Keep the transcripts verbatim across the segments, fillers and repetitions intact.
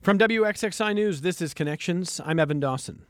From W X X I News, this is Connections. I'm Evan Dawson.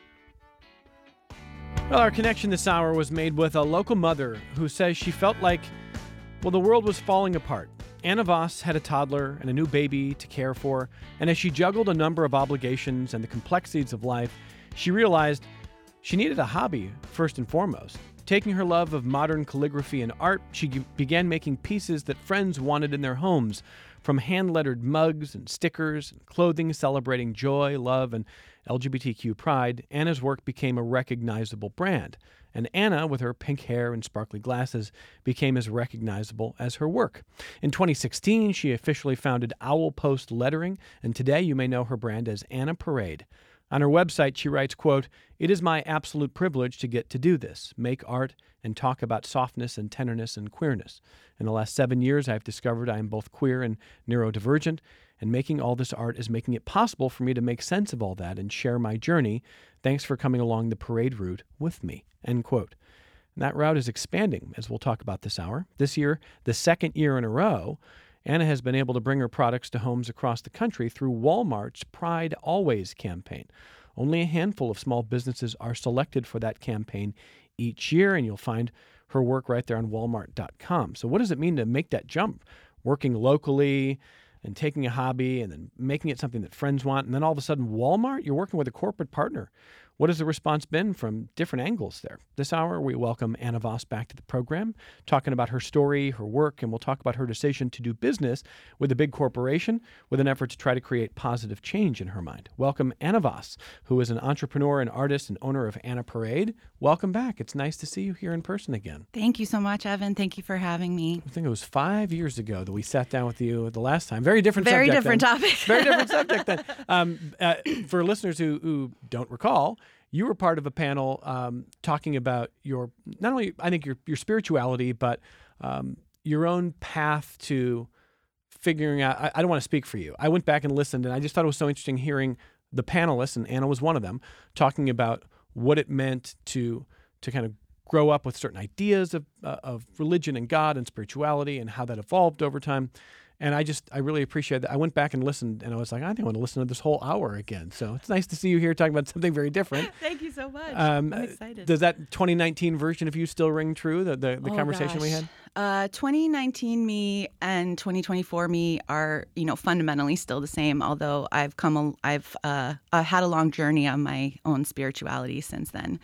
Well, our connection this hour was made with a local mother who says she felt like, well, the world was falling apart. Anna Voss had a toddler and a new baby to care for, and as she juggled a number of obligations and the complexities of life, she realized she needed a hobby first and foremost. Taking her love of modern calligraphy and art, she began making pieces that friends wanted in their homes, from hand-lettered mugs and stickers and clothing celebrating joy, love, and L G B T Q pride. Anna's work became a recognizable brand, and Anna, with her pink hair and sparkly glasses, became as recognizable as her work. In twenty sixteen, she officially founded Owl Post Lettering, and today you may know her brand as Anna Parade. On her website, she writes, quote, "It is my absolute privilege to get to do this, make art, and talk about softness and tenderness and queerness. In the last seven years, I've discovered I am both queer and neurodivergent, and making all this art is making it possible for me to make sense of all that and share my journey. Thanks for coming along the parade route with me," end quote. And that route is expanding, as we'll talk about this hour. This year, the second year in a row, Anna has been able to bring her products to homes across the country through Walmart's Pride Always campaign. Only a handful of small businesses are selected for that campaign each year, and you'll find her work right there on walmart dot com. So what does it mean to make that jump, working locally and taking a hobby and then making it something that friends want, and then all of a sudden Walmart, you're working with a corporate partner? What has the response been from different angles there? This hour, we welcome Anna Voss back to the program, talking about her story, her work, and we'll talk about her decision to do business with a big corporation with an effort to try to create positive change in her mind. Welcome, Anna Voss, who is an entrepreneur and artist and owner of Anna Parade. Welcome back. It's nice to see you here in person again. Thank you so much, Evan. Thank you for having me. I think it was five years ago that we sat down with you the last time. Very different Very subject different then. topic. Very different subject then. Um, uh, for listeners who, who don't recall, you were part of a panel um, talking about your, not only, I think, your your spirituality, but um, your own path to figuring out, I, I don't want to speak for you. I went back and listened, and I just thought it was so interesting hearing the panelists, and Anna was one of them, talking about what it meant to to kind of grow up with certain ideas of uh, of religion and God and spirituality and how that evolved over time. And I just, I really appreciate that. I went back and listened, and I was like, I think I want to listen to this whole hour again. So it's nice to see you here talking about something very different. Thank you so much. Um, I'm excited. Does that twenty nineteen version of you still ring true, the, the, the oh, conversation gosh. we had? Uh, twenty nineteen me and twenty twenty-four me are, you know, fundamentally still the same, although I've come, a, I've uh, uh, had a long journey on my own spirituality since then.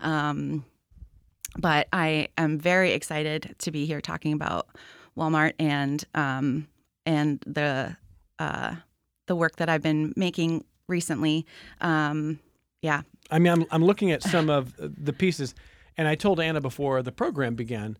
Um, but I am very excited to be here talking about Walmart and um, and the uh, the work that I've been making recently. Um, yeah. I mean, I'm I'm looking at some of the pieces, and I told Anna before the program began,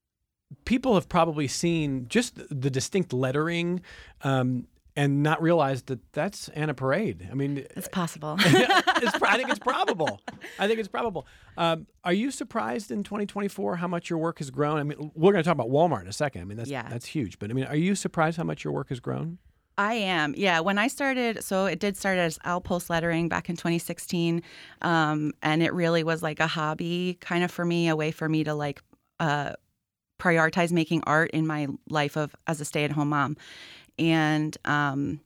people have probably seen just the distinct lettering um, and not realized that that's Anna Parade. I mean, it's possible. it's, I think it's probable. I think it's probable. Um, are you surprised in twenty twenty-four how much your work has grown? I mean, we're going to talk about Walmart in a second. I mean, that's yeah. that's huge. But I mean, are you surprised how much your work has grown? I am. Yeah. When I started, so it did start as Owl Post Lettering back in twenty sixteen. Um, and it really was like a hobby kind of for me, a way for me to like uh, prioritize making art in my life of as a stay-at-home mom. And um,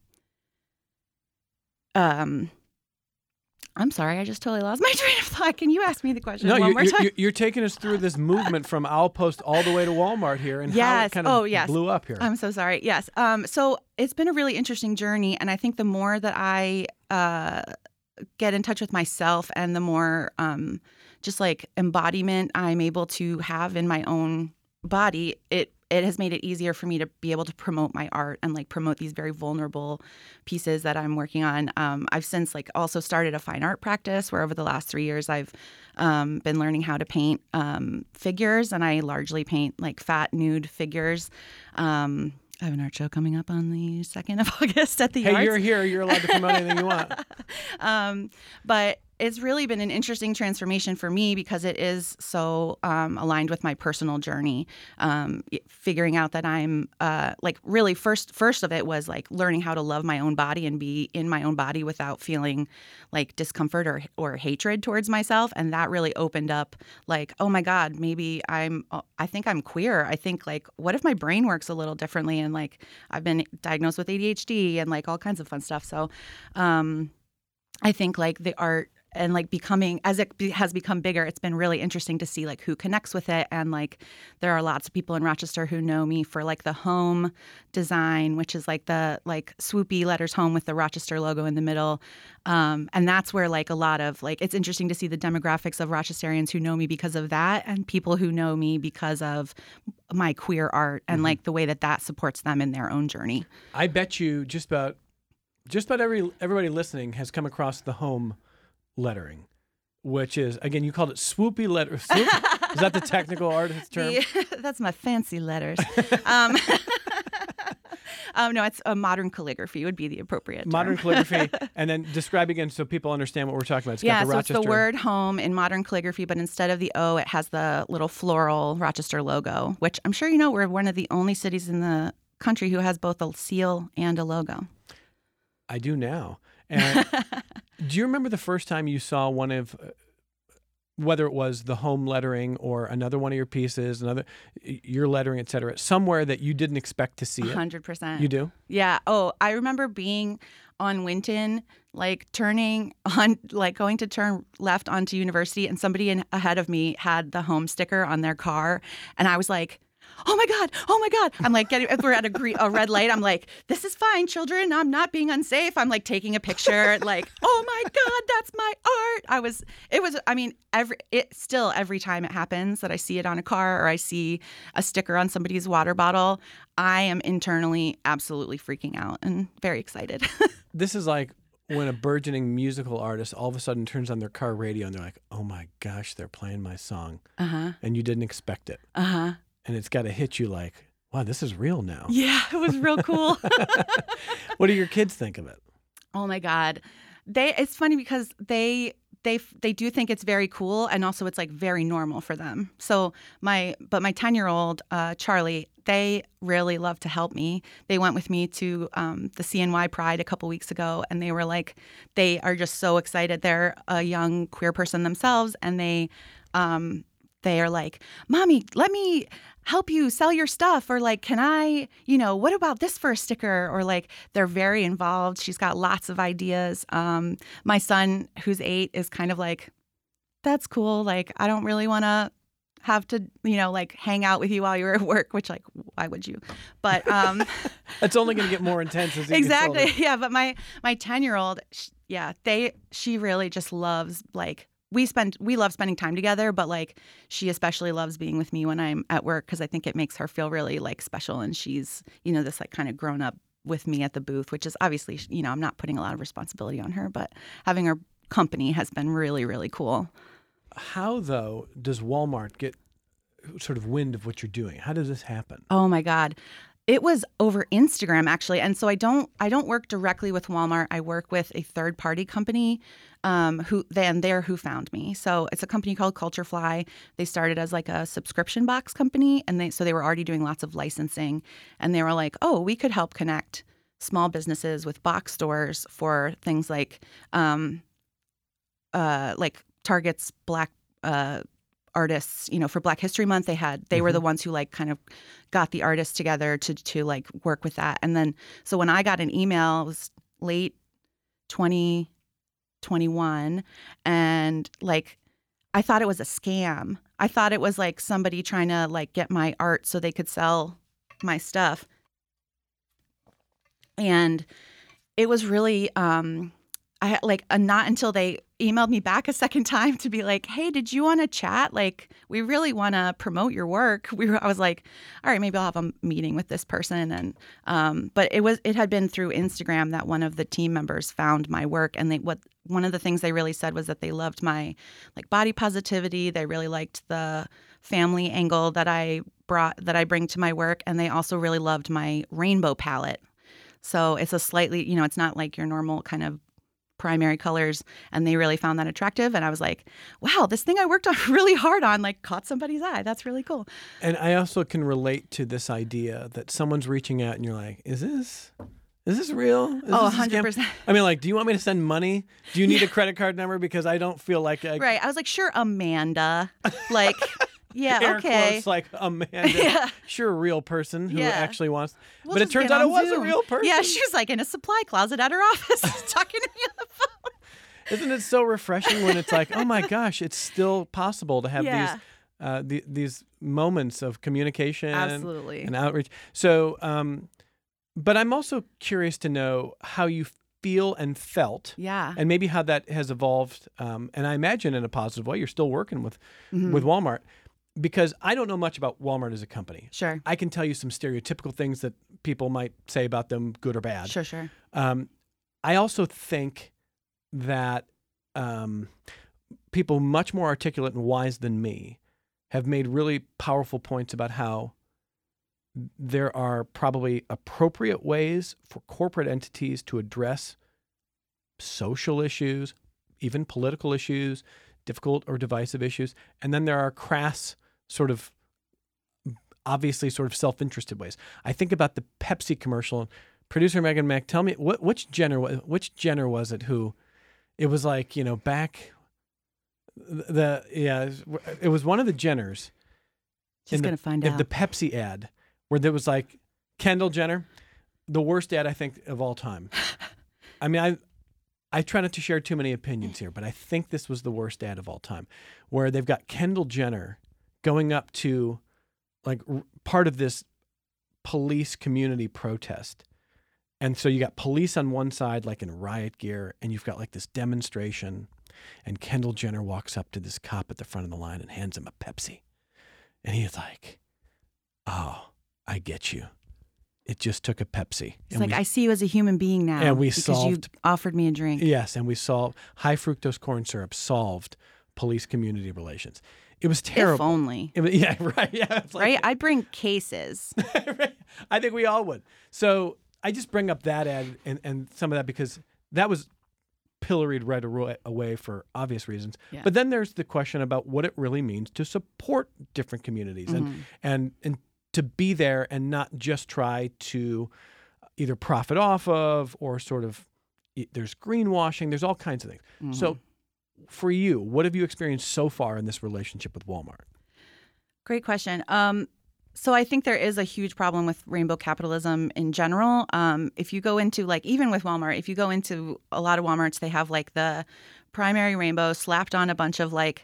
um, I'm sorry, I just totally lost my train of thought. Can you ask me the question no, one you're, more you're, time? You're, you're taking us through this movement from Owl Post all the way to Walmart here, and yes. how it kind of oh, yes. blew up here. I'm so sorry. Yes. Um, so it's been a really interesting journey, and I think the more that I uh, get in touch with myself, and the more um, just like embodiment I'm able to have in my own body, it it has made it easier for me to be able to promote my art and like promote these very vulnerable pieces that I'm working on. Um, I've since like also started a fine art practice where over the last three years I've um, been learning how to paint um, figures, and I largely paint like fat nude figures. Um, I have an art show coming up on the second of August at the Hey, Yards. you're here. You're allowed to promote anything you want. um, but it's really been an interesting transformation for me because it is so um, aligned with my personal journey. Um, figuring out that I'm uh, like really first first of it was like learning how to love my own body and be in my own body without feeling like discomfort or or hatred towards myself. And that really opened up like, oh my God, maybe I'm I think I'm queer. I think like, what if my brain works a little differently? And like I've been diagnosed with A D H D and like all kinds of fun stuff. So um, I think like the art and like becoming, as it be, has become bigger, it's been really interesting to see like who connects with it. And like there are lots of people in Rochester who know me for like the home design, which is like the like swoopy letters home with the Rochester logo in the middle. Um, and that's where like a lot of like, it's interesting to see the demographics of Rochesterians who know me because of that and people who know me because of my queer art and mm-hmm. like the way that that supports them in their own journey. I bet you just about, just about every everybody listening has come across the home lettering, which is, again, you called it swoopy letter. Swoop? Is that the technical artist term? Yeah, that's my fancy letters. um, um, no, it's a modern calligraphy would be the appropriate term. Modern calligraphy. And then describe again so people understand what we're talking about. It's yeah, got the so Rochester. It's the word home in modern calligraphy, but instead of the O, it has the little floral Rochester logo, which I'm sure you know we're one of the only cities in the country who has both a seal and a logo. I do now. And do you remember the first time you saw one of, uh, whether it was the home lettering or another one of your pieces, another your lettering, et cetera, somewhere that you didn't expect to see it? one hundred percent. You do? Yeah. Oh, I remember being on Winton, like turning on, like going to turn left onto University, and somebody in, ahead of me had the home sticker on their car, and I was like, oh my God, oh my God. I'm like, getting, if we're at a, green, a red light, I'm like, this is fine, children. I'm not being unsafe. I'm like taking a picture, like, oh my God, that's my art. I was, it was, I mean, every, it still, every time it happens that I see it on a car or I see a sticker on somebody's water bottle, I am internally absolutely freaking out and very excited. This is like when a burgeoning musical artist all of a sudden turns on their car radio and they're like, oh my gosh, they're playing my song. Uh-huh. And you didn't expect it. Uh-huh. And it's got to hit you like, wow, this is real now. Yeah, it was real cool. What do your kids think of it? Oh my God. They it's funny because they they they do think it's very cool, and also it's like very normal for them. So my but my ten-year-old uh, Charlie, they really love to help me. They went with me to um, the C N Y Pride a couple weeks ago, and they were like, they are just so excited. They're a young queer person themselves, and they um, they are like, Mommy, let me help you sell your stuff, or like, can I, you know, what about this for a sticker? Or like, they're very involved. She's got lots of ideas. Um, my son, who's eight, is kind of like, that's cool. Like, I don't really want to have to, you know, like hang out with you while you're at work, which like, why would you? But um, it's only going to get more intense as you exactly. get older. Yeah. But my, my ten year old, yeah, they, she really just loves like, We spend we love spending time together, but like she especially loves being with me when I'm at work because I think it makes her feel really like special, and she's, you know, this like kind of grown up with me at the booth, which is obviously, you know, I'm not putting a lot of responsibility on her, but having her company has been really, really cool. How though does Walmart get sort of wind of what you're doing? How does this happen? Oh my God. It was over Instagram, actually. And so I don't I don't work directly with Walmart. I work with a third-party company um, who then they're who found me. So it's a company called Culturefly. They started as like a subscription box company, and they so they were already doing lots of licensing. And they were like, oh, we could help connect small businesses with box stores for things like um, uh, like Target's Black uh artists, you know, for Black History Month, they had, they mm-hmm. were the ones who like kind of got the artists together to, to like work with that. And then, so when I got an email, it was late twenty twenty-one, and like, I thought it was a scam. I thought it was like somebody trying to like get my art so they could sell my stuff. And it was really, um, I like uh, not until they emailed me back a second time to be like, hey, did you want to chat? Like, we really want to promote your work. We were, I was like, all right, maybe I'll have a meeting with this person. And, um, but it was, it had been through Instagram that one of the team members found my work. And they, what, one of the things they really said was that they loved my like body positivity. They really liked the family angle that I brought, that I bring to my work. And they also really loved my rainbow palette. So it's a slightly, you know, it's not like your normal kind of primary colors, and they really found that attractive. And I was like, wow, this thing I worked on really hard on like caught somebody's eye. That's really cool. And I also can relate to this idea that someone's reaching out and you're like, is this is this real? Is Oh, this a one hundred percent. scam? I mean, like, do you want me to send money? Do you need a credit card number? Because I don't feel like I... Right. I was like, sure, Amanda. Like, yeah, Air okay. quotes, like Amanda. Yeah. Sure, a real person who Yeah. actually wants... We'll but it just turns get out it on was a Zoom. real person. Yeah, she was like in a supply closet at her office talking to me on the phone. Isn't it so refreshing when it's like, oh my gosh, it's still possible to have Yeah. these uh, the, these moments of communication Absolutely. and outreach. So, um, but I'm also curious to know how you feel and felt, Yeah. and maybe how that has evolved. Um, and I imagine in a positive way, you're still working with Mhm. with Walmart, because I don't know much about Walmart as a company. Sure. I can tell you some stereotypical things that people might say about them, good or bad. Sure, sure. Um, I also think that um, people much more articulate and wise than me have made really powerful points about how there are probably appropriate ways for corporate entities to address social issues, even political issues, difficult or divisive issues. And then there are crass, sort of obviously sort of self-interested ways. I think about the Pepsi commercial. Producer Megan Mack, tell me, what, which Jenner, wa- which Jenner was it who, it was like, you know, back, the, yeah, it was one of the Jenners. She's in going to find the, out. The Pepsi ad, where there was like, Kendall Jenner, the worst ad I think of all time. I mean, I I try not to share too many opinions here, but I think this was the worst ad of all time, where they've got Kendall Jenner going up to like r- part of this police community protest. And so you got police on one side, like in riot gear, and you've got like this demonstration, and Kendall Jenner walks up to this cop at the front of the line and hands him a Pepsi. And he's like, oh, I get you. It just took a Pepsi. It's And like, we- I see you as a human being now And we because solved- you offered me a drink. Yes, and we solved high fructose corn syrup solved police community relations. It was If terrible. only. It was, yeah, right. Yeah, it's like- Right? I'd bring cases. Right? I think we all would. So I just bring up that ad and, and some of that because that was pilloried right awa- away for obvious reasons. Yeah. But then there's the question about what it really means to support different communities Mhm. and and and to be there and not just try to either profit off of or sort of there's greenwashing, there's all kinds of things. Mhm. So for you, what have you experienced so far in this relationship with Walmart? Great question. Um, so I think there is a huge problem with rainbow capitalism in general. Um, if you go into like, even with Walmart, if you go into a lot of Walmarts, they have like the primary rainbow slapped on a bunch of like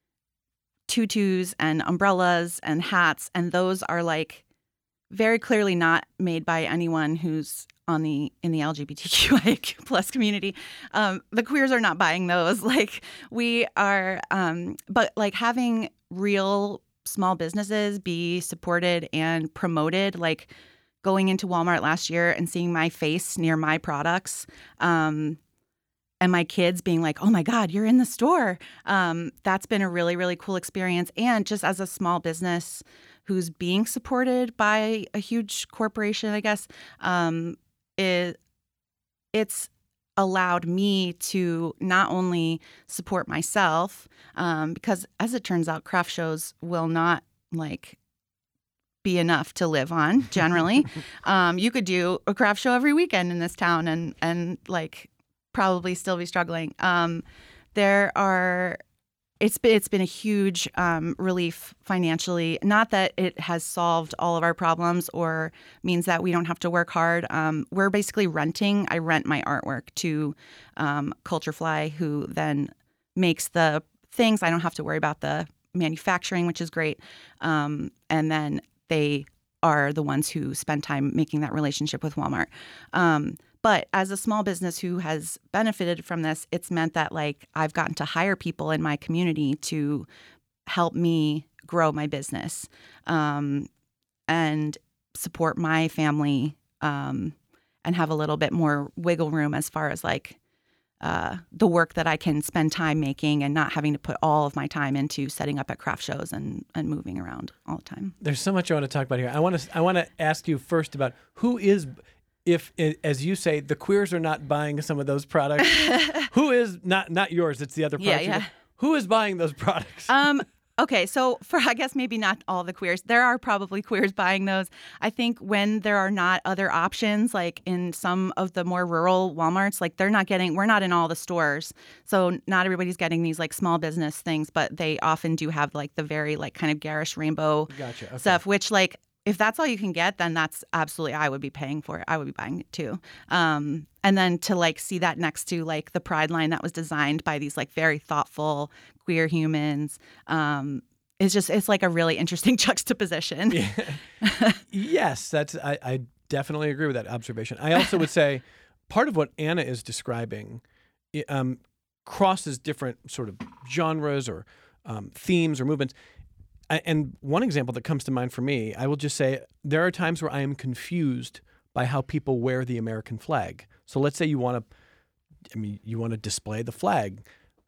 tutus and umbrellas and hats. And those are like very clearly not made by anyone who's on the in the L G B T Q I A plus community. Um, the queers are not buying those. Like we are, um, but like having real small businesses be supported and promoted, like going into Walmart last year and seeing my face near my products, um, and my kids being like, oh my God, you're in the store. Um, that's been a really, really cool experience. And just as a small business who's being supported by a huge corporation, I guess, um, it, it's allowed me to not only support myself, um, because as it turns out, craft shows will not like be enough to live on generally. um, you could do a craft show every weekend in this town and and like probably still be struggling. Um, there are it's been it's been a huge um, relief financially. Not that it has solved all of our problems or means that we don't have to work hard. Um, we're basically renting. I rent my artwork to um, Culturefly, who then makes the things. I don't have to worry about the manufacturing, which is great. Um, and then they are the ones who spend time making that relationship with Walmart. Um, But as a small business who has benefited from this, it's meant that like I've gotten to hire people in my community to help me grow my business um, and support my family um, and have a little bit more wiggle room as far as like uh, the work that I can spend time making and not having to put all of my time into setting up at craft shows and, and moving around all the time. There's so much I want to talk about here. I want to I want to ask you first about who is if, as you say, the queers are not buying some of those products, who is not not yours? It's the other product. Yeah, yeah. Who is buying those products? Um. Okay, so for I guess maybe not all the queers. There are probably queers buying those. I think when there are not other options, like in some of the more rural Walmarts, like they're not getting, we're not in all the stores. So not everybody's getting these like small business things, but they often do have like the very like kind of garish rainbow Gotcha. Okay. stuff, which like if that's all you can get, then that's absolutely, I would be paying for it. I would be buying it too. Um, and then to like see that next to like the Pride line that was designed by these like very thoughtful queer humans, um, is just, it's like a really interesting juxtaposition. Yeah. Yes, that's, I, I definitely agree with that observation. I also would say part of what Anna is describing um, crosses different sort of genres or um, themes or movements. And one example that comes to mind for me, I will just say there are times where I am confused by how people wear the American flag. So let's say you want to, I mean, you want to display the flag.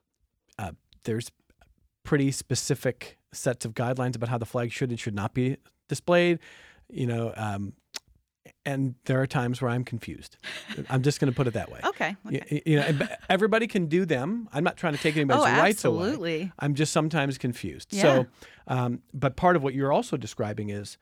Uh, there's pretty specific sets of guidelines about how the flag should and should not be displayed, you know, um, and there are times where I'm confused. I'm just going to put it that way. Okay. okay. You, you know, everybody can do them. I'm not trying to take anybody's oh, rights away. Absolutely. I'm just sometimes confused. Yeah. So, um, but part of what you're also describing is,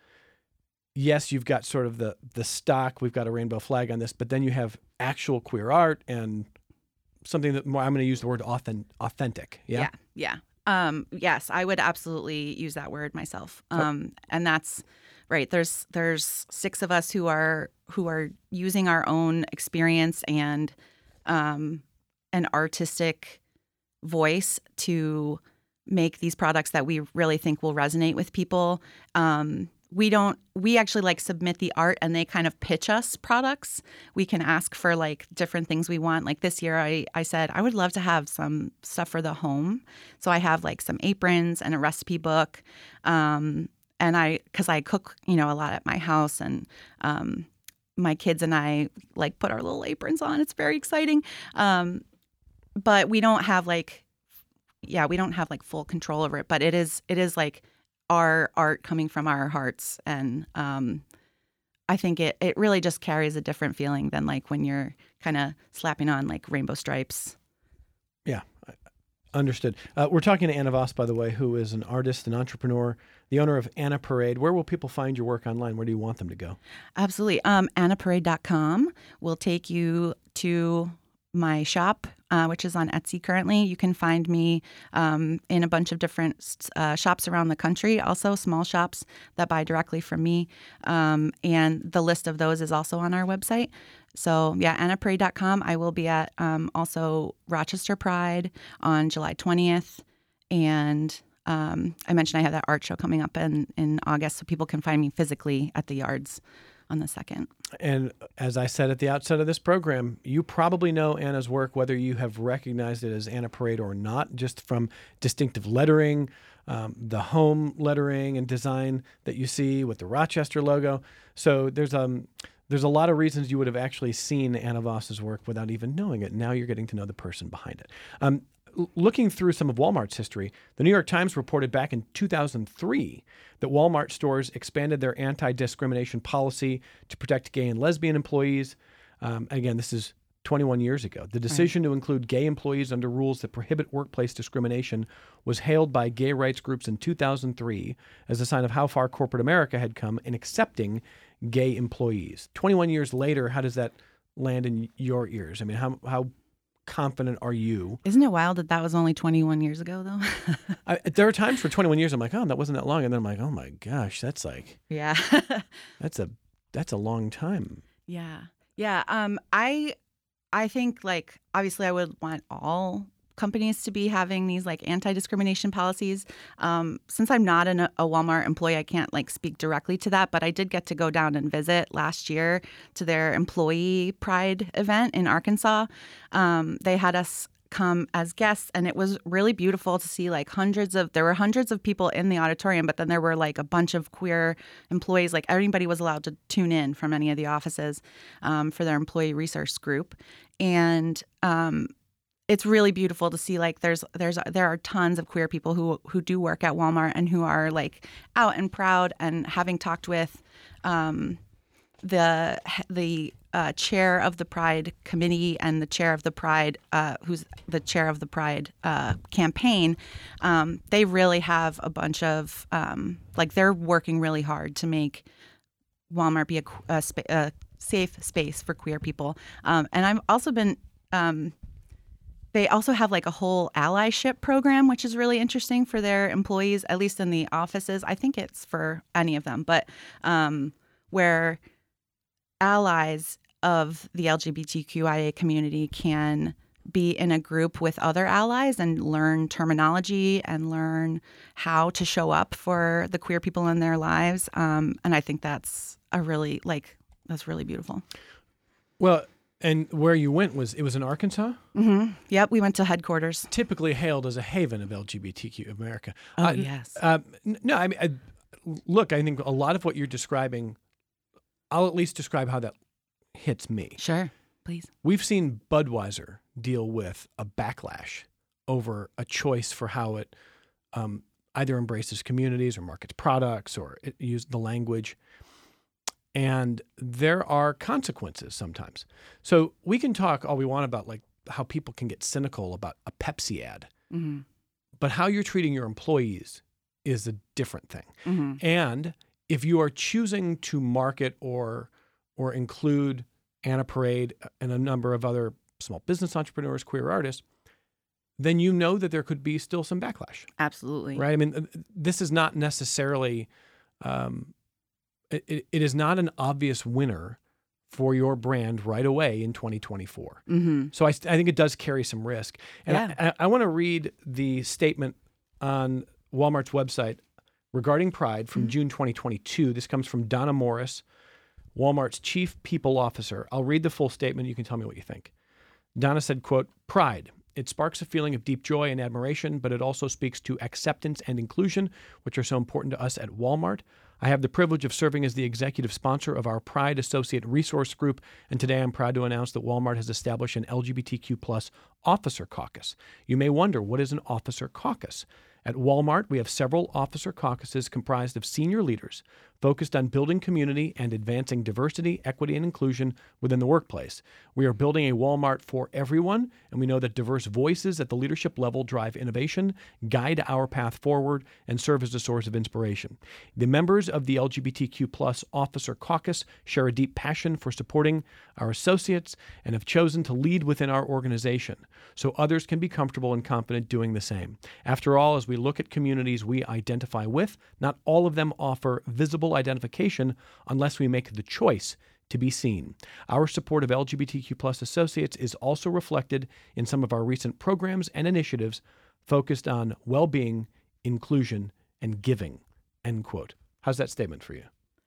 yes, you've got sort of the the stock. We've got a rainbow flag on this, but then you have actual queer art and something that more. I'm going to use the word authentic. Authentic. Yeah. Yeah. Yeah. Um, yes, I would absolutely use that word myself. Um, oh. And that's. Right. There's there's six of us who are who are using our own experience and um, an artistic voice to make these products that we really think will resonate with people. Um, we don't we actually like submit the art and they kind of pitch us products. We can ask for like different things we want. Like this year I, I said I would love to have some stuff for the home. So I have like some aprons and a recipe book. Um, And I, because I cook, you know, a lot at my house, and um, my kids and I like put our little aprons on. It's very exciting, um, but we don't have like, yeah, we don't have like full control over it. But it is, it is like our art coming from our hearts, and um, I think it it really just carries a different feeling than like when you're kind of slapping on like rainbow stripes. Yeah. Understood. Uh, we're talking to Anna Voss, by the way, who is an artist, an entrepreneur, the owner of Anna Parade. Where will people find your work online? Where do you want them to go? Absolutely. Um, anna parade dot com will take you to my shop, uh, which is on Etsy currently. You can find me um, in a bunch of different uh, shops around the country, also small shops that buy directly from me. Um, and the list of those is also on our website. So, yeah, anna parade dot com. I will be at um, also Rochester Pride on July twentieth. And um, I mentioned I have that art show coming up in, in August, so people can find me physically at the yards on the second. And as I said at the outset of this program, you probably know Anna's work, whether you have recognized it as Anna Parade or not, just from distinctive lettering, um, the home lettering and design that you see with the Rochester logo. So there's um there's a lot of reasons you would have actually seen Anna Voss's work without even knowing it. Now you're getting to know the person behind it. Um, Looking through some of Walmart's history, the New York Times reported back in two thousand three that Walmart stores expanded their anti-discrimination policy to protect gay and lesbian employees. Um, again, this is twenty-one years ago. The decision right. to include gay employees under rules that prohibit workplace discrimination was hailed by gay rights groups in two thousand three as a sign of how far corporate America had come in accepting gay employees. twenty-one years later, how does that land in your ears? I mean, how how confident are you? Isn't it wild that that was only twenty-one years ago, though? I, there are times for twenty-one years I'm like, oh, that wasn't that long, and then I'm like, oh my gosh, that's like, yeah, that's a that's a long time. Yeah, yeah. Um, I I think like obviously I would want all companies to be having these like anti-discrimination policies. Um, since I'm not an, a Walmart employee, I can't like speak directly to that, but I did get to go down and visit last year to their employee pride event in Arkansas. Um, they had us come as guests, and it was really beautiful to see like hundreds of, there were hundreds of people in the auditorium, but then there were like a bunch of queer employees, like everybody was allowed to tune in from any of the offices um, for their employee resource group. And um, it's really beautiful to see like there's there's there are tons of queer people who who do work at Walmart and who are like out and proud. And having talked with um, the the uh, chair of the Pride Committee and the chair of the Pride, uh, who's the chair of the Pride uh, campaign, um, they really have a bunch of um, like they're working really hard to make Walmart be a, a, spa- a safe space for queer people. Um, and I've also been. Um, They also have like a whole allyship program, which is really interesting for their employees, at least in the offices. I think it's for any of them, but um, where allies of the L G B T Q I A community can be in a group with other allies and learn terminology and learn how to show up for the queer people in their lives. Um, and I think that's a really like that's really beautiful. Well, and where you went was, it was in Arkansas? Mm-hmm. Yep, we went to headquarters. Typically hailed as a haven of L G B T Q America. Oh, uh, yes. Uh, no, I mean, I, look, I think a lot of what you're describing, I'll at least describe how that hits me. Sure, please. We've seen Budweiser deal with a backlash over a choice for how it um, either embraces communities or markets products or it uses the language. And there are consequences sometimes. So we can talk all we want about like how people can get cynical about a Pepsi ad, Mm-hmm. but how you're treating your employees is a different thing. Mm-hmm. And if you are choosing to market or or include Anna Parade and a number of other small business entrepreneurs, queer artists, then you know that there could be still some backlash. Absolutely. Right? I mean, this is not necessarily... Um, It, it is not an obvious winner for your brand right away in twenty twenty-four. Mm-hmm. So I, I think it does carry some risk. And Yeah. I, I want to read the statement on Walmart's website regarding Pride from Mm-hmm. June twenty twenty-two. This comes from Donna Morris, Walmart's chief people officer. I'll read the full statement. You can tell me what you think. Donna said, quote, "Pride. It sparks a feeling of deep joy and admiration, but it also speaks to acceptance and inclusion, which are so important to us at Walmart. I have the privilege of serving as the executive sponsor of our Pride Associate Resource Group, and today I'm proud to announce that Walmart has established an L G B T Q plus officer caucus. You may wonder, what is an officer caucus? At Walmart, we have several officer caucuses comprised of senior leaders focused on building community and advancing diversity, equity, and inclusion within the workplace. We are building a Walmart for everyone, and we know that diverse voices at the leadership level drive innovation, guide our path forward, and serve as a source of inspiration. The members of the L G B T Q plus Officer Caucus share a deep passion for supporting our associates and have chosen to lead within our organization so others can be comfortable and confident doing the same. After all, as we look at communities we identify with, not all of them offer visible identification unless we make the choice to be seen. Our support of L G B T Q plus associates is also reflected in some of our recent programs and initiatives focused on well-being, inclusion, and giving." End quote. How's that statement for you?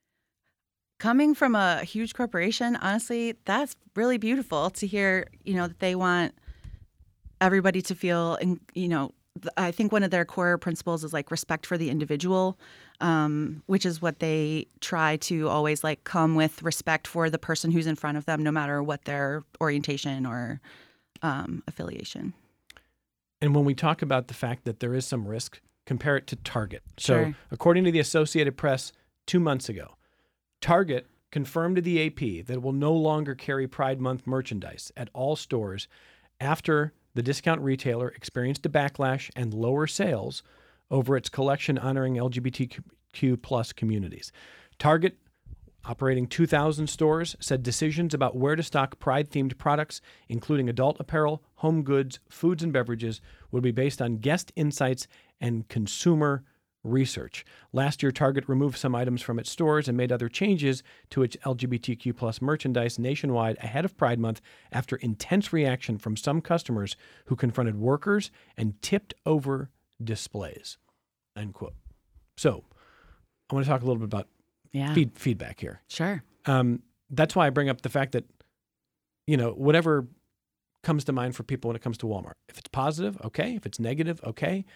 Coming from a huge corporation, honestly, that's really beautiful to hear, you know, that they want everybody to feel, you know, I think one of their core principles is like respect for the individual, um, which is what they try to always like come with respect for the person who's in front of them, no matter what their orientation or um, affiliation. And when we talk about the fact that there is some risk, compare it to Target. Sure. So according to the Associated Press two months ago, Target confirmed to the A P that it will no longer carry Pride Month merchandise at all stores after the discount retailer experienced a backlash and lower sales over its collection honoring L G B T Q plus communities. Target, operating two thousand stores, said decisions about where to stock Pride-themed products, including adult apparel, home goods, foods, and beverages, would be based on guest insights and consumer research. Last year, Target removed some items from its stores and made other changes to its L G B T Q plus merchandise nationwide ahead of Pride Month after intense reaction from some customers who confronted workers and tipped over displays. End quote. So I want to talk a little bit about Yeah. feed, feedback here. Sure. Um, that's why I bring up the fact that, you know, whatever comes to mind for people when it comes to Walmart. If it's positive, okay. If it's negative, okay.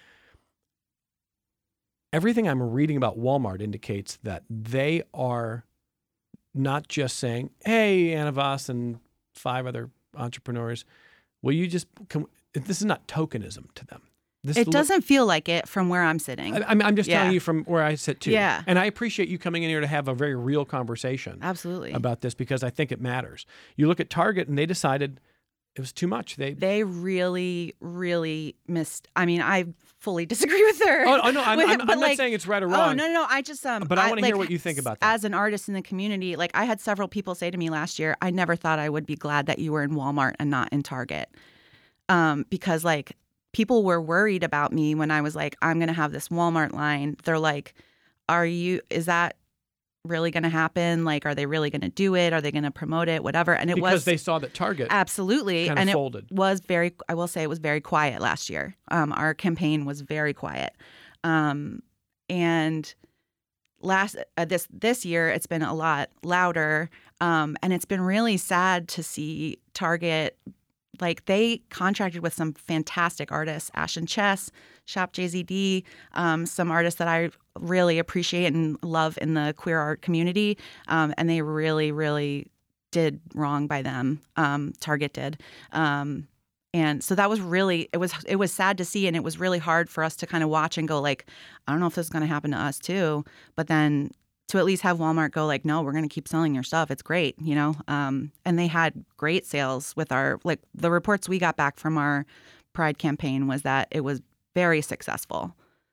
Everything I'm reading about Walmart indicates that they are not just saying, "Hey, Anna Voss and five other entrepreneurs, will you just come?" This is not tokenism to them. This It lo- doesn't feel like it from where I'm sitting. I, I'm, I'm just Yeah. telling you from where I sit too. Yeah. And I appreciate you coming in here to have a very real conversation Absolutely. about this because I think it matters. You look at Target and they decided it was too much. They They really, really missed. I mean, I fully disagree with her. Oh, oh no, I'm, with I'm, it, I'm but not like, saying it's right or Oh wrong. no, no, no. I just um. But I wanna hear like, what you think about that. As an artist in the community, like I had several people say to me last year, I never thought I would be glad that you were in Walmart and not in Target, um, because like people were worried about me when I was like, I'm gonna have this Walmart line. They're like, Are you? Is that really going to happen? Like, are they really going to do it? Are they going to promote it? Whatever. And it because was they saw that Target absolutely, kind of and folded. it was very. I will say it was very quiet last year. Um, our campaign was very quiet, um, and last uh, this this year it's been a lot louder, um, and it's been really sad to see Target. Like they contracted with some fantastic artists, Ashton Chess, Shop J Z D, um, some artists that I really appreciate and love in the queer art community. Um, and they really, really did wrong by them. Um, Target did. Um, and so that was really, it was, it was sad to see. And it was really hard for us to kind of watch and go like, I don't know if this is going to happen to us too. But then to at least have Walmart go like, no, we're going to keep selling your stuff. It's great, you know? Um, and they had great sales with our, like the reports we got back from our Pride campaign was that it was very successful.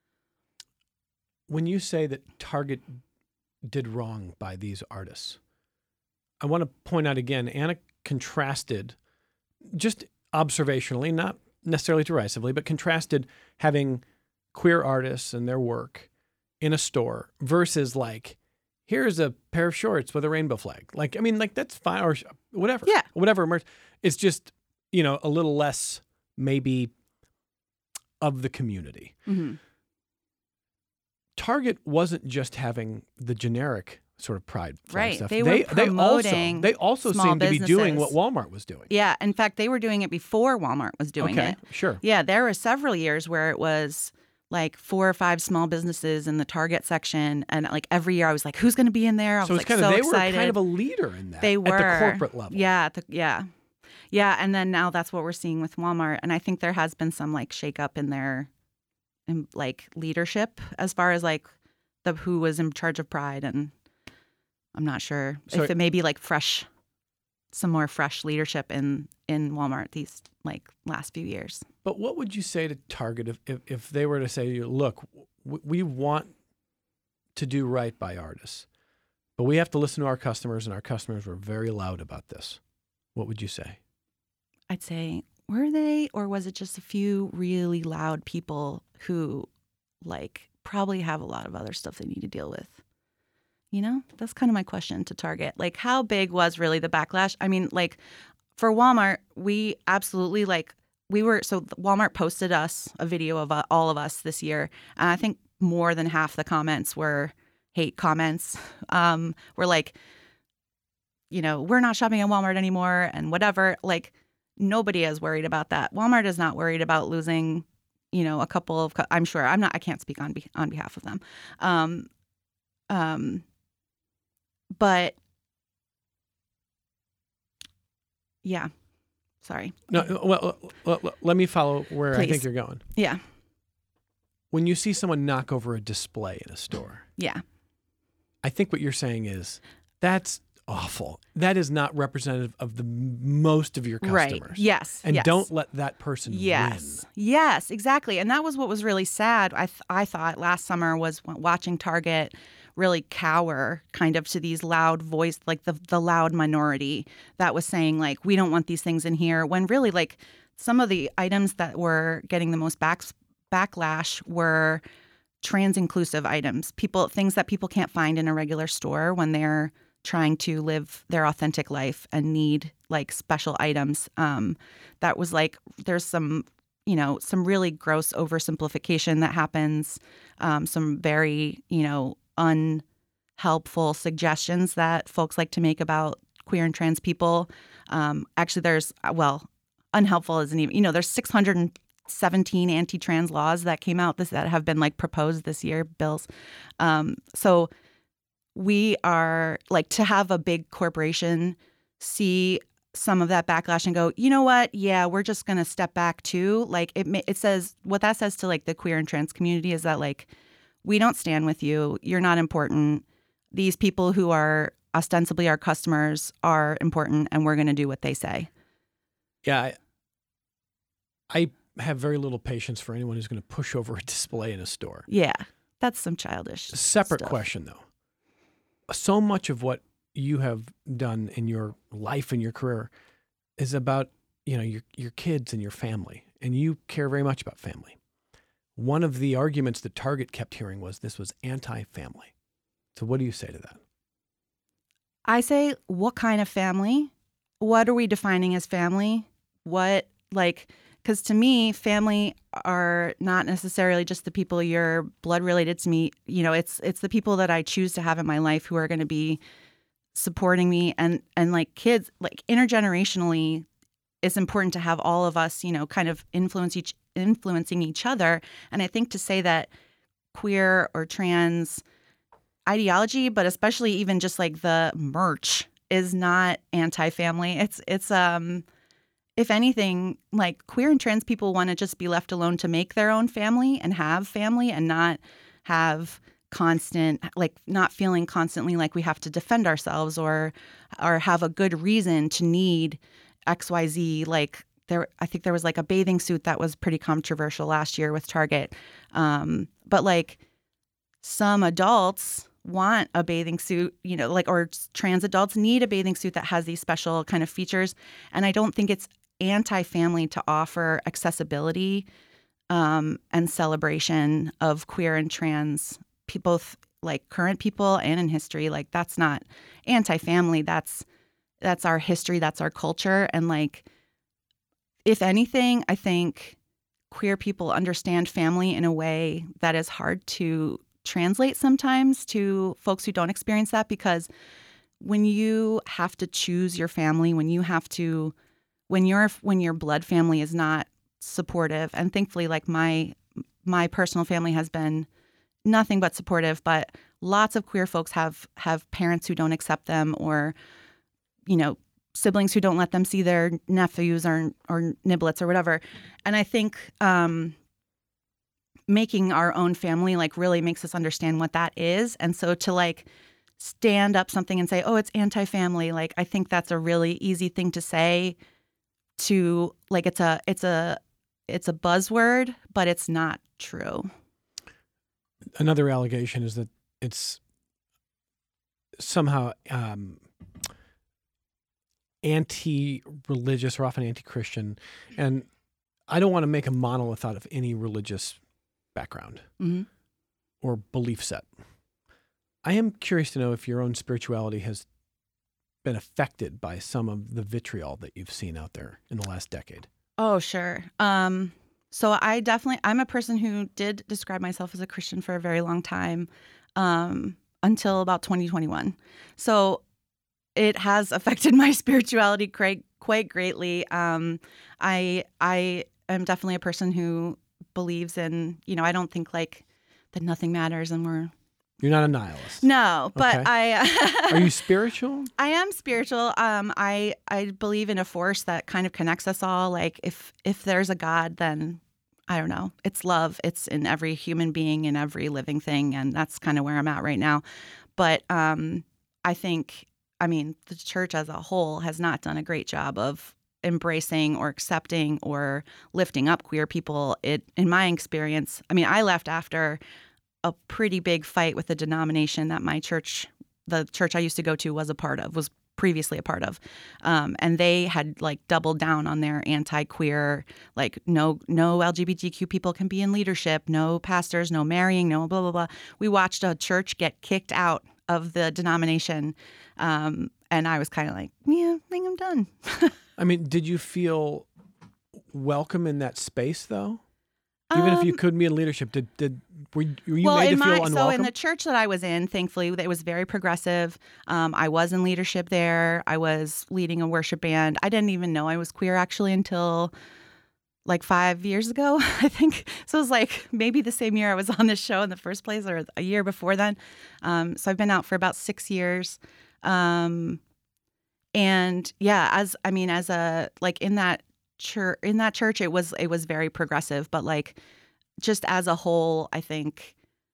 When you say that Target did wrong by these artists, I want to point out again, Anna contrasted, just observationally, not necessarily derisively, but contrasted having queer artists and their work in a store versus like, here's a pair of shorts with a rainbow flag. Like, I mean, like that's fine or whatever. Yeah. Whatever. It's just, you know, a little less maybe of the community. Mm-hmm. Target wasn't just having the generic sort of pride flag Right. stuff. They were they, promoting they also, they also small seemed to be doing businesses. what Walmart was doing. Yeah. In fact, they were doing it before Walmart was doing okay, it. sure. Yeah. There were several years where it was like four or five small businesses in the Target section. And like every year I was like, who's going to be in there? I was So it's like kind of so they excited. were kind of a leader in that. They were. At the corporate level. Yeah. At the, yeah. Yeah. And then now that's what we're seeing with Walmart. And I think there has been some like shakeup in their in, like leadership as far as like the who was in charge of Pride. And I'm not sure So- if it may be like fresh, some more fresh leadership in, in Walmart these like last few years. But what would you say to Target if, if, if they were to say to you, look, w- we want to do right by artists, but we have to listen to our customers, and our customers were very loud about this. What would you say? I'd say, were they, or was it just a few really loud people who like probably have a lot of other stuff they need to deal with? You know, that's kind of my question to Target. Like, how big was really the backlash? I mean, like for Walmart, we absolutely like, we were, so Walmart posted us a video of uh, all of us this year. And I think more than half the comments were hate comments. Um, we're like, you know, we're not shopping at Walmart anymore and whatever. Like, nobody is worried about that. Walmart is not worried about losing, you know, a couple of, I'm sure, I'm not, I can't speak on be, on behalf of them. Um, um, but yeah, sorry. No, well, well, let me follow where I Please. think you're going. Yeah. When you see someone knock over a display in a store, Yeah. I think what you're saying is that's awful. That is not representative of the m- most of your customers. Right. Yes. And yes. don't let that person Yes. win. Yes, exactly. And that was what was really sad. I th- I thought last summer was w- watching Target really cower kind of to these loud voice, like the the loud minority that was saying like, we don't want these things in here, when really like some of the items that were getting the most back, backlash were trans inclusive items, people things that people can't find in a regular store when they're trying to live their authentic life and need like special items. Um, that was like, there's some, you know, some really gross oversimplification that happens, um, some very, you know, unhelpful suggestions that folks like to make about queer and trans people. Um, actually, there's, well, unhelpful isn't even, you know, there's six hundred seventeen anti-trans laws that came out this that have been like proposed this year, bills. Um, so we are like, to have a big corporation see some of that backlash and go, you know what? Yeah, we're just going to step back too. Like it, it says, what that says to like the queer and trans community is that like, we don't stand with you. You're not important. These people who are ostensibly our customers are important, and we're going to do what they say. Yeah. I, I have very little patience for anyone who's going to push over a display in a store. Yeah. That's some childish Separate stuff. question though. So much of what you have done in your life and your career is about, you know, your your kids and your family, and you care very much about family. One of the arguments that Target kept hearing was this was anti-family. So what do you say to that? I say, what kind of family? What are we defining as family? What, like, because to me, family are not necessarily just the people you're blood related to me. You know, it's it's the people that I choose to have in my life who are going to be supporting me, and and like kids, like intergenerationally, it's important to have all of us, you know, kind of influence each influencing each other. And I think to say that queer or trans ideology, but especially even just like the merch, is not anti-family. It's it's um if anything, like queer and trans people want to just be left alone to make their own family and have family, and not have constant, like not feeling constantly like we have to defend ourselves or or have a good reason to need X Y Z. Like there, I think there was like a bathing suit that was pretty controversial last year with Target. Um, but like some adults want a bathing suit, you know, like, or trans adults need a bathing suit that has these special kind of features. And I don't think it's anti-family to offer accessibility um, and celebration of queer and trans people, both like current people and in history. Like that's not anti-family. That's that's our history. That's our culture. And like, if anything, I think queer people understand family in a way that is hard to translate sometimes to folks who don't experience that, because when you have to choose your family, when you have to, when your when your blood family is not supportive, and thankfully, like my my personal family has been nothing but supportive, but lots of queer folks have have parents who don't accept them, or you know, siblings who don't let them see their nephews or or niblets or whatever. And I think um, making our own family like really makes us understand what that is. And so to like stand up something and say, oh, it's anti-family, like I think that's a really easy thing to say. To like it's a it's a it's a buzzword, but it's not true. Another allegation is that it's somehow um, anti-religious or often anti-Christian. And I don't want to make a monolith out of any religious background mm-hmm. or belief set. I am curious to know if your own spirituality has been affected by some of the vitriol that you've seen out there in the last decade. Oh, sure. Um, so I definitely, I'm a person who did describe myself as a Christian for a very long time, um, until about twenty twenty-one. So it has affected my spirituality quite, quite greatly. Um, I, I am definitely a person who believes in, you know, I don't think like that nothing matters and we're You're not a nihilist. No, but Okay. I Are you spiritual? I am spiritual. Um, I I believe in a force that kind of connects us all. Like if if there's a God, then I don't know. It's love. It's in every human being, in every living thing, and that's kind of where I'm at right now. But um, I think, I mean, the church as a whole has not done a great job of embracing or accepting or lifting up queer people. It, in my experience, I mean, I left after a pretty big fight with the denomination that my church, the church I used to go to, was a part of, was previously a part of. Um, and they had like doubled down on their anti-queer, like no no L G B T Q people can be in leadership, no pastors, no marrying, no blah, blah, blah. We watched a church get kicked out of the denomination. Um, and I was kind of like, yeah, I think I'm done. I mean, did you feel welcome in that space though? Even um, if you couldn't be in leadership, did did were you, were you well, made in to feel my, unwelcome? So in the church that I was in, thankfully, it was very progressive. Um, I was in leadership there. I was leading a worship band. I didn't even know I was queer actually until like five years ago, I think. So it was like maybe the same year I was on this show in the first place, or a year before then. Um, so I've been out for about six years. Um, And yeah, as I mean, as a like in that church, in that church, it was it was very progressive. But like, just as a whole, I think,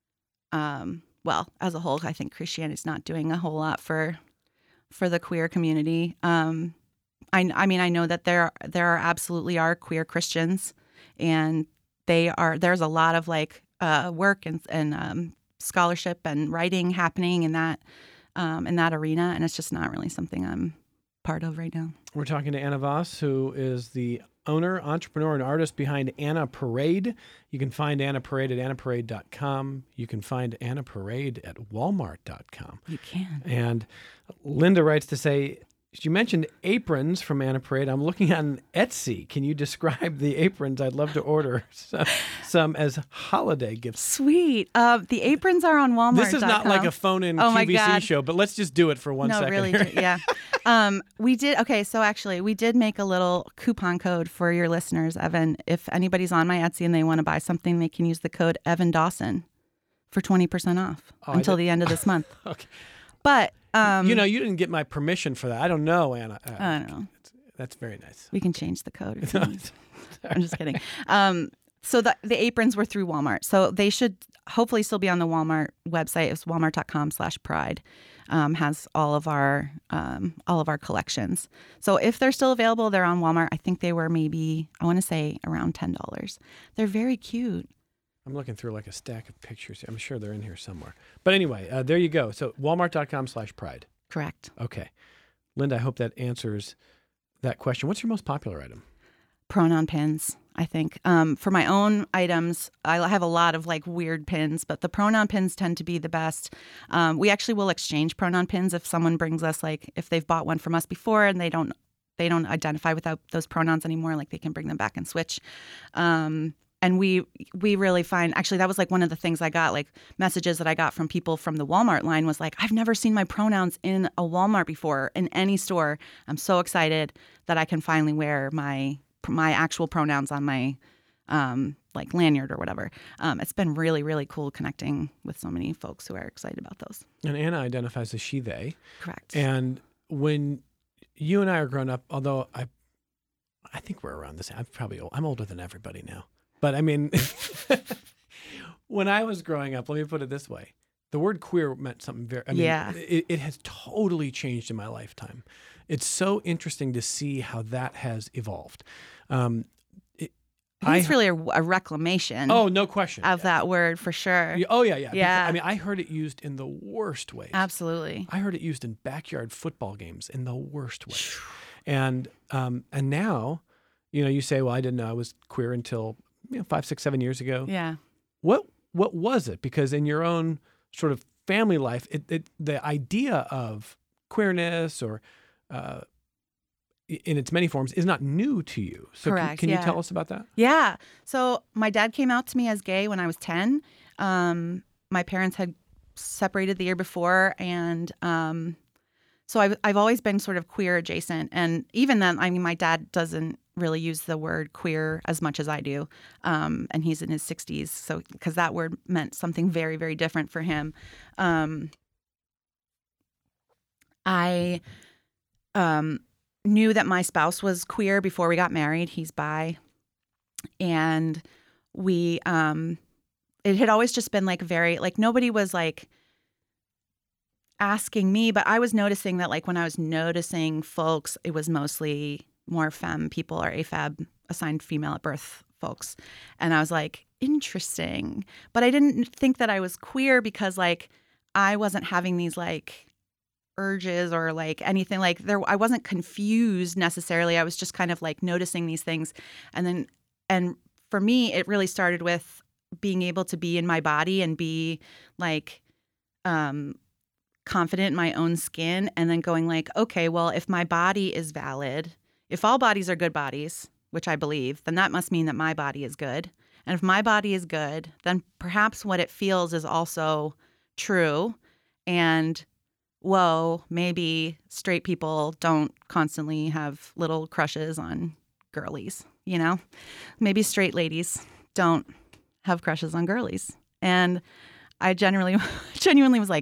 um, well, as a whole, I think Christianity's not doing a whole lot for for the queer community. Um, I I mean, I know that there there are absolutely are queer Christians, and they are there's a lot of like uh, work and and um, scholarship and writing happening in that um, in that arena, and it's just not really something I'm part of right now. We're talking to Anna Voss, who is the owner, entrepreneur, and artist behind Anna Parade. You can find Anna Parade at anna parade dot com. You can find Anna Parade at walmart dot com. You can. And Linda writes to say, you mentioned aprons from Anna Parade. I'm looking on Etsy. Can you describe the aprons? I'd love to order some, some as holiday gifts. Sweet. Uh, the aprons are on Walmart. This is not like a phone-in oh Q V C show, but let's just do it for one no, second. really, here. yeah. Um, we did. Okay, so actually, we did make a little coupon code for your listeners, Evan. If anybody's on my Etsy and they want to buy something, they can use the code Evan Dawson for twenty percent off oh, until the end of this month. Okay. But um, you know, you didn't get my permission for that. I don't know, Anna. Uh, I don't know. That's very nice. We can change the code. If you need. I'm just kidding. Um, so the the aprons were through Walmart, so they should hopefully still be on the Walmart website. It's walmart dot com slash pride. Um, has all of our um, all of our collections. So if they're still available, they're on Walmart. I think they were maybe I want to say around ten dollars. They're very cute. I'm looking through like a stack of pictures. I'm sure they're in here somewhere. But anyway, uh, there you go. So walmart dot com slash pride. Correct. Okay. Linda, I hope that answers that question. What's your most popular item? Pronoun pins, I think. Um, for my own items, I have a lot of like weird pins, but the pronoun pins tend to be the best. Um, we actually will exchange pronoun pins if someone brings us like if they've bought one from us before and they don't they don't identify without those pronouns anymore, like they can bring them back and switch. Um, And we we really find, actually, that was like one of the things I got, like messages that I got from people from the Walmart line was like, I've never seen my pronouns in a Walmart before, in any store. I'm so excited that I can finally wear my my actual pronouns on my um, like lanyard or whatever. Um, it's been really, really cool connecting with so many folks who are excited about those. And Anna identifies as she, they. Correct. And when you and I are grown up, although I I think we're around the same, I'm probably old. I'm older than everybody now. But I mean, when I was growing up, let me put it this way. The word queer meant something very, I mean, yeah. it, it has totally changed in my lifetime. It's so interesting to see how that has evolved. Um, it, I think it's really a, a reclamation. Oh, no question. Of that word, for sure. Yeah, oh, yeah, yeah. Yeah. Because, I mean, I heard it used in the worst ways. Absolutely. I heard it used in backyard football games in the worst ways. and um, and now, you know, you say, well, I didn't know I was queer until you know, five, six, seven years ago. Yeah. What what was it? Because in your own sort of family life, it, it the idea of queerness or uh, in its many forms is not new to you. So Correct, can, can yeah. you tell us about that? Yeah. So my dad came out to me as gay when I was ten. Um, my parents had separated the year before, and um, so I've I've always been sort of queer adjacent. And even then, I mean, my dad doesn't really use the word queer as much as I do. Um, and he's in his sixties. So, because that word meant something very, very different for him. Um, I um, knew that my spouse was queer before we got married. He's bi. And we, um, it had always just been like very, like nobody was like asking me, but I was noticing that like when I was noticing folks, it was mostly more femme people or A F A B, assigned female at birth folks. And I was like, interesting. But I didn't think that I was queer because like I wasn't having these like urges or like anything like there. I wasn't confused necessarily. I was just kind of like noticing these things. And then, and for me, it really started with being able to be in my body and be like, um, confident in my own skin, and then going like, okay, well, if my body is valid, if all bodies are good bodies, which I believe, then that must mean that my body is good. And if my body is good, then perhaps what it feels is also true. And whoa, maybe straight people don't constantly have little crushes on girlies, you know? Maybe straight ladies don't have crushes on girlies. And I generally, genuinely was like,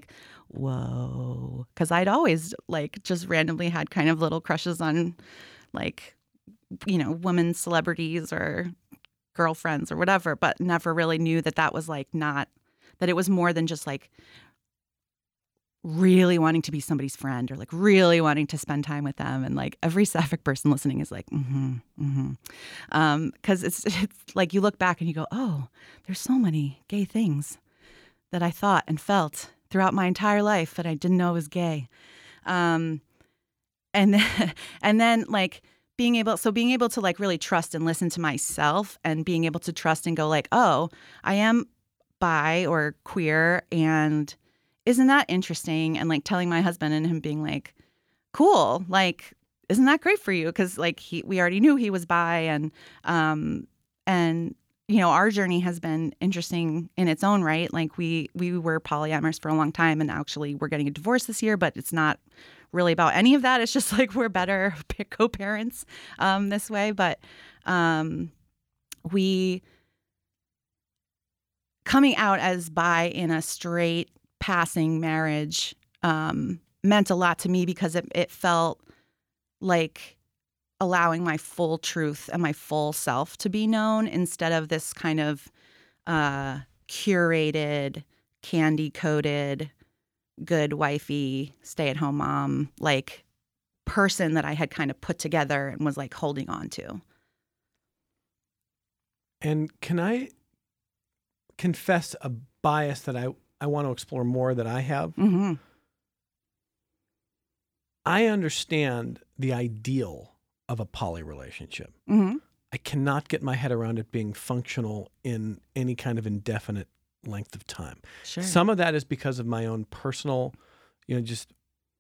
whoa. Because I'd always like just randomly had kind of little crushes on like, you know, women celebrities or girlfriends or whatever, but never really knew that that was like not, that it was more than just like really wanting to be somebody's friend or like really wanting to spend time with them. And like every sapphic person listening is like, mm-hmm, mm-hmm. Um, cause it's, it's like you look back and you go, oh, there's so many gay things that I thought and felt throughout my entire life that I didn't know was gay. Um, and then, and then like being able, so being able to like really trust and listen to myself and being able to trust and go like, oh, I am bi or queer, and isn't that interesting? And like telling my husband and him being like, cool, like, isn't that great for you? Because like he, we already knew he was bi, and um, and you know, our journey has been interesting in its own right. Like we we were polyamorous for a long time, and actually we're getting a divorce this year, but it's not really about any of that. It's just like we're better co-parents um, this way. But um, we coming out as bi in a straight passing marriage um, meant a lot to me because it, it felt like allowing my full truth and my full self to be known instead of this kind of uh, curated, candy-coated, good wifey, stay-at-home mom, like person that I had kind of put together and was like holding on to. And can I confess a bias that I I want to explore more that I have? Mm-hmm. I understand the ideal of a poly relationship. Mm-hmm. I cannot get my head around it being functional in any kind of indefinite length of time. Sure. Some of that is because of my own personal, you know, just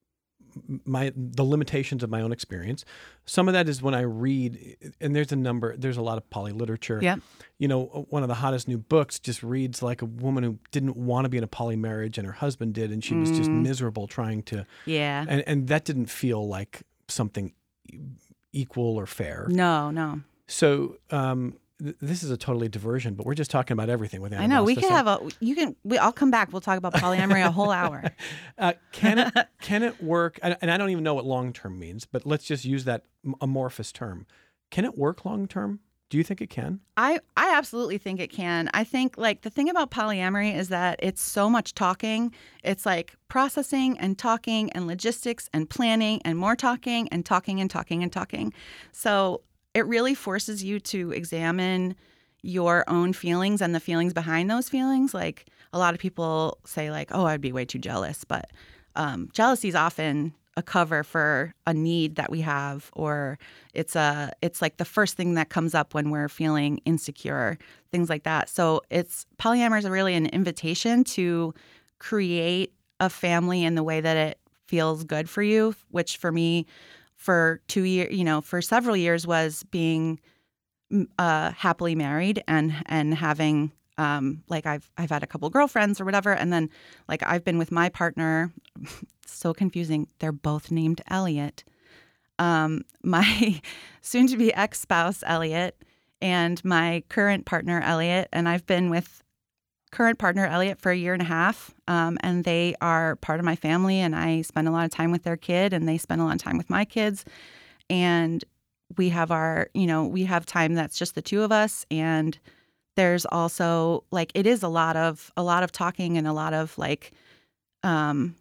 my the limitations of my own experience. Some of that is when I read, and there's a number, there's a lot of poly literature. Yeah. You know, one of the hottest new books just reads like a woman who didn't want to be in a poly marriage and her husband did, and she was just miserable trying to. Yeah. And, and that didn't feel like something equal or fair. No, no. So um, th- this is a totally diversion, but we're just talking about everything with Anna I know. We Voss. could So- have a, you can, we, I'll come back. We'll talk about polyamory a whole hour. uh, can it can it work? And, and I don't even know what long term means, but let's just use that m- amorphous term. Can it work long term? Do you think it can? I, I absolutely think it can. I think like the thing about polyamory is that it's so much talking. It's like processing and talking and logistics and planning and more talking and talking and talking and talking. So it really forces you to examine your own feelings and the feelings behind those feelings. Like a lot of people say like, oh, I'd be way too jealous. But um, jealousy is often a cover for a need that we have, or it's a it's like the first thing that comes up when we're feeling insecure, things like that. So it's polyamory is really an invitation to create a family in the way that it feels good for you, which for me, for two years, you know, for several years was being uh, happily married and and having um, like I've I've had a couple girlfriends or whatever, and then like I've been with my partner. So confusing. They're both named Elliot. Um, my soon-to-be ex-spouse Elliot and my current partner Elliot, and I've been with current partner Elliot for a year and a half, um, and they are part of my family, and I spend a lot of time with their kid, and they spend a lot of time with my kids, and we have our, you know, we have time that's just the two of us, and there's also like it is a lot of a lot of talking and a lot of like, um,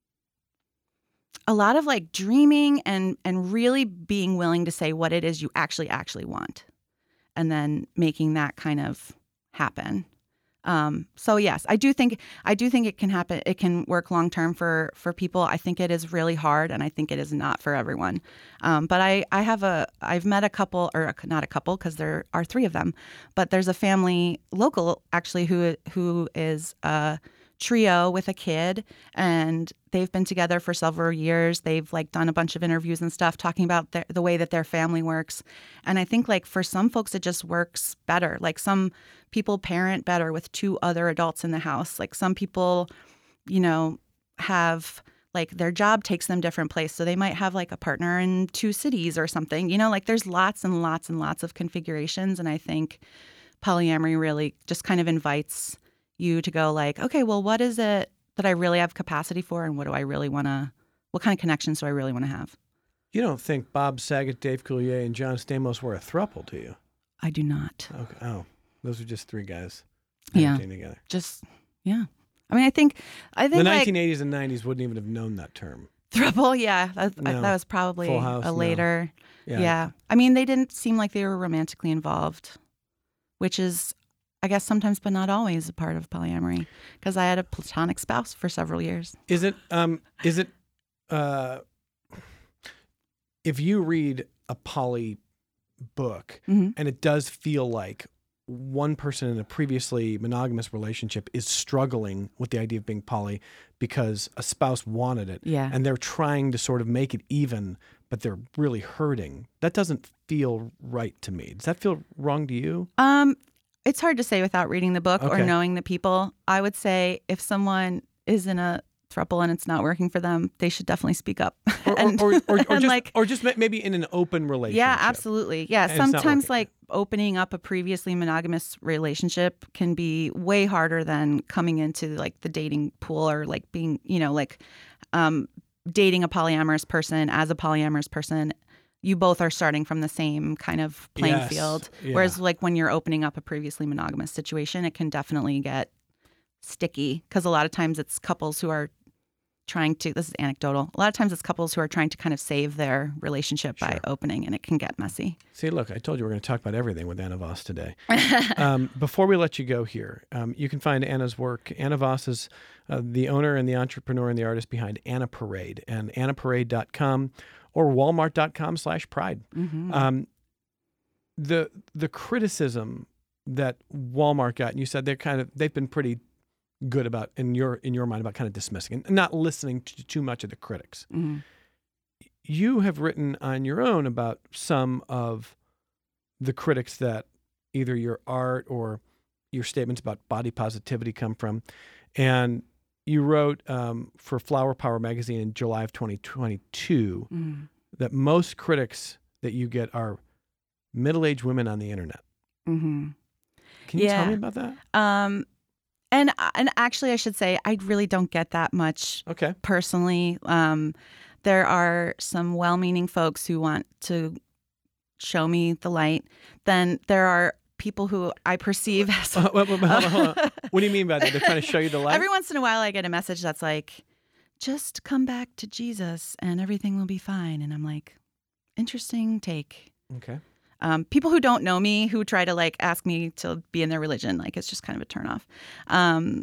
a lot of like dreaming and and really being willing to say what it is you actually actually want, and then making that kind of happen. Um, so yes, I do think I do think it can happen. It can work long term for for people. I think it is really hard, and I think it is not for everyone. Um, but I I have a I've met a couple, or not a couple because there are three of them, but there's a family local actually who who is a trio with a kid, and they've been together for several years. They've like done a bunch of interviews and stuff talking about their, the way that their family works. And I think like for some folks, it just works better. Like some people parent better with two other adults in the house. Like some people, you know, have like their job takes them different place. So they might have like a partner in two cities or something, you know, like there's lots and lots and lots of configurations. And I think polyamory really just kind of invites you to go like, okay, well, what is it that I really have capacity for, and what do I really want to, what kind of connections do I really want to have? You don't think Bob Saget, Dave Coulier, and John Stamos were a throuple, do you? I do not. Okay. Oh, those are just three guys Yeah. acting together. Just, yeah. I mean, I think, I think The like nineteen eighties and nineties wouldn't even have known that term. throuple, yeah. That, No. that was probably Full House, a no. later. Yeah. Yeah. I mean, they didn't seem like they were romantically involved, which is, I guess, sometimes but not always a part of polyamory, because I had a platonic spouse for several years. Is it, um, is it, uh, if you read a poly book Mhm. and it does feel like one person in a previously monogamous relationship is struggling with the idea of being poly because a spouse wanted it, Yeah. and they're trying to sort of make it even, but they're really hurting. That doesn't feel right to me. Does that feel wrong to you? Um, it's hard to say without reading the book Okay. or knowing the people. I would say if someone is in a throuple and it's not working for them, they should definitely speak up. Or, And- or, or, or, or and, just, like- or just ma- maybe in an open relationship. Yeah, absolutely. Yeah, And it's not sometimes working. like opening up a previously monogamous relationship can be way harder than coming into like the dating pool or like being, you know, like um, dating a polyamorous person as a polyamorous person. You both are starting from the same kind of playing Yes, field. yeah. Whereas like when you're opening up a previously monogamous situation, it can definitely get sticky because a lot of times it's couples who are trying to, this is anecdotal, a lot of times it's couples who are trying to kind of save their relationship by Sure. opening, and it can get messy. See, look, I told you we're going to talk about everything with Anna Voss today. um, before we let you go here, um, you can find Anna's work. Anna Voss is uh, the owner and the entrepreneur and the artist behind Anna Parade, and anna parade dot com or walmart dot com slash pride. Mhm. Um, the the criticism that Walmart got, and you said they're kind of they've been pretty good about in your in your mind about kind of dismissing and not listening to too much of the critics. Mhm. You have written on your own about some of the critics that either your art or your statements about body positivity come from. And you wrote um, for Flower Power magazine in July of twenty twenty-two Mhm. that most critics that you get are middle-aged women on the internet. Mhm. Can you tell Yeah. me about that? Um, and and actually, I should say I really don't get that much Okay. personally. Um, there are some well-meaning folks who want to show me the light. Then there are people who I perceive as. Uh, wait, wait, wait, hold on, hold on. What do you mean by that? They're trying to show you the light? Every once in a while, I get a message that's like, "Just come back to Jesus, and everything will be fine." And I'm like, "Interesting take." Okay. Um, people who don't know me, who try to like ask me to be in their religion, like it's just kind of a turnoff. Um,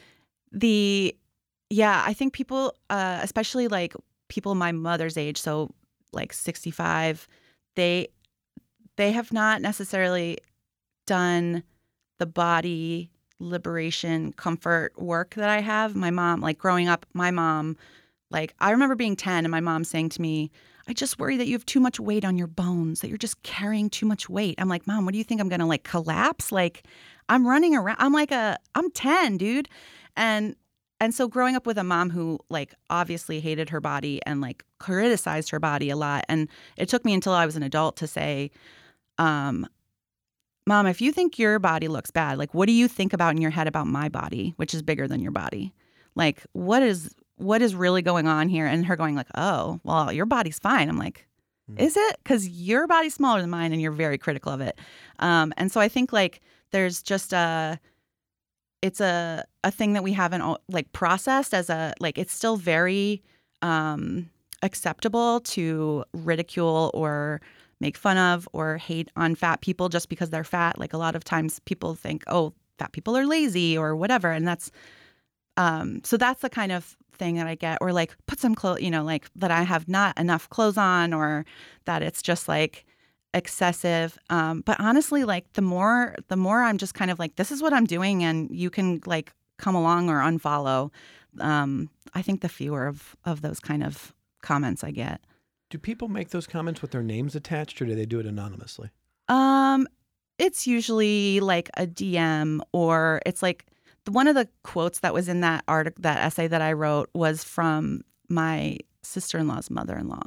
the yeah, I think people, uh, especially like people my mother's age, so like sixty-five, they they have not necessarily done the body liberation comfort work that I have. My mom, like growing up, my mom, like I remember being ten and my mom saying to me, "I just worry that you have too much weight on your bones, that you're just carrying too much weight." I'm like, "Mom, what do you think I'm going to like collapse? Like I'm running around. I'm like a, I'm ten, dude." And, and so growing up with a mom who like obviously hated her body and like criticized her body a lot. And it took me until I was an adult to say, um, "Mom, if you think your body looks bad, like what do you think about in your head about my body, which is bigger than your body? Like what is, what is really going on here?" And her going like, "Oh, well, your body's fine." I'm like, Mm. "Is it? Because your body's smaller than mine and you're very critical of it." Um, and so I think like there's just a, it's a, a thing that we haven't all, like processed as a, like it's still very um, acceptable to ridicule or make fun of or hate on fat people just because they're fat. Like a lot of times people think, oh, fat people are lazy or whatever. And that's, um, so that's the kind of thing that I get, or like put some clothes, you know, like that I have not enough clothes on, or that it's just like excessive. Um, but honestly, like the more, the more I'm just kind of like, this is what I'm doing and you can like come along or unfollow. Um, I think the fewer of, of those kind of comments I get. Do people make those comments with their names attached, or do they do it anonymously? Um, it's usually like a D M, or it's like one of the quotes that was in that article, that essay that I wrote, was from my sister-in-law's mother-in-law.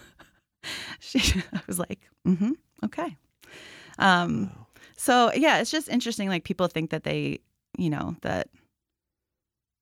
She I was like, mm-hmm, okay. Um, Wow. so yeah, it's just interesting. Like people think that they, you know, that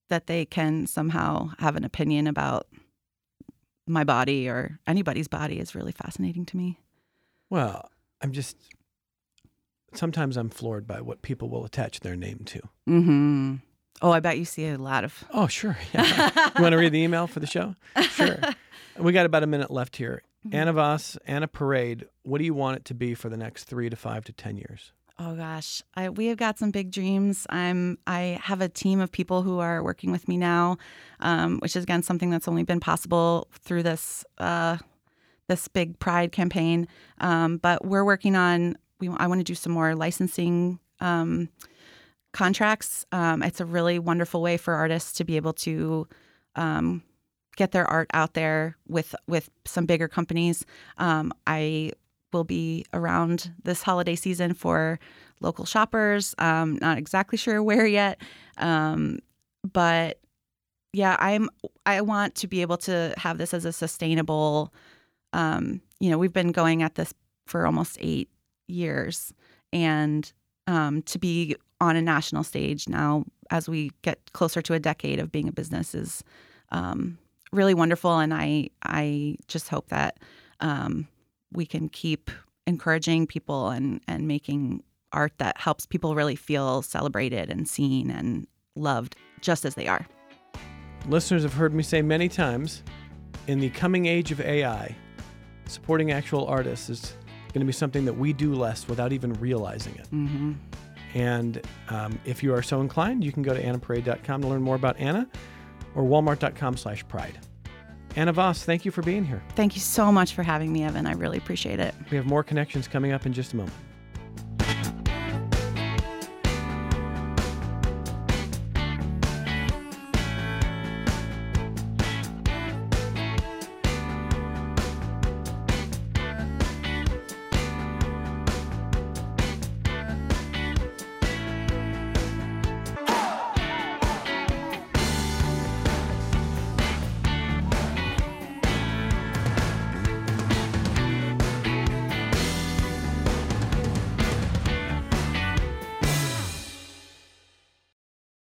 that they can somehow have an opinion about my body or anybody's body is really fascinating to me. Well, I'm just, sometimes I'm floored by what people will attach their name to. Mm-hmm. Oh, I bet you see a lot of. Oh, sure. Yeah. You want to read the email for the show? Sure. We got about a minute left here. Mm-hmm. Anna Voss, Anna Parade, what do you want it to be for the next three to five to ten years? Oh gosh, I, we have got some big dreams. I'm I have a team of people who are working with me now, um, which is again something that's only been possible through this uh, this big Pride campaign. Um, but we're working on. We I want to do some more licensing um, contracts. Um, it's a really wonderful way for artists to be able to um, get their art out there with with some bigger companies. Um, I. will be around this holiday season for local shoppers. Um, not exactly sure where yet, um, but yeah, I'm. I want to be able to have this as a sustainable. Um, you know, we've been going at this for almost eight years, and um, to be on a national stage now, as we get closer to a decade of being a business, is um, really wonderful. And I, I just hope that. Um, we can keep encouraging people and, and making art that helps people really feel celebrated and seen and loved just as they are. Listeners have heard me say many times, in the coming age of A I, supporting actual artists is going to be something that we do less without even realizing it. Mm-hmm. And um, if you are so inclined, you can go to anna parade dot com to learn more about Anna or walmart dot com slash pride. Anna Voss, thank you for being here. Thank you so much for having me, Evan. I really appreciate it. We have more connections coming up in just a moment.